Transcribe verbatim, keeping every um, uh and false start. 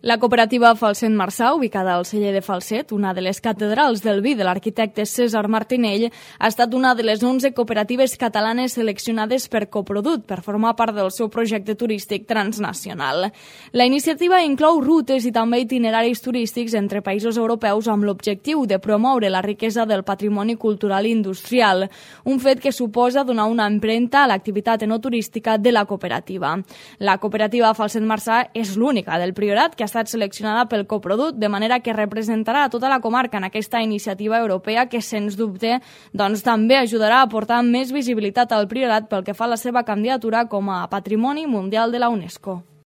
La cooperativa Falset Marçà, ubicada al celler de Falset, una de les catedrals del vi de l'arquitecte César Martinell, ha estat una de les onze cooperatives catalanes seleccionades per Coproduct per formar part del seu projecte turístic transnacional. La iniciativa inclou rutes i també itineraris turístics entre països europeus amb l'objectiu de promoure la riquesa del patrimoni cultural i industrial, un fet que suposa donar una empremta a l'activitat enoturística de la cooperativa. La cooperativa Falset Marçà és l'única del Priorat que ha estat seleccionada pel Coproduct, de manera que representarà a tota la comarca en aquesta iniciativa europea que, sens dubte, doncs, també ajudarà a portar més visibilitat al Priorat pel que fa a la seva candidatura com a Patrimoni Mundial de la UNESCO.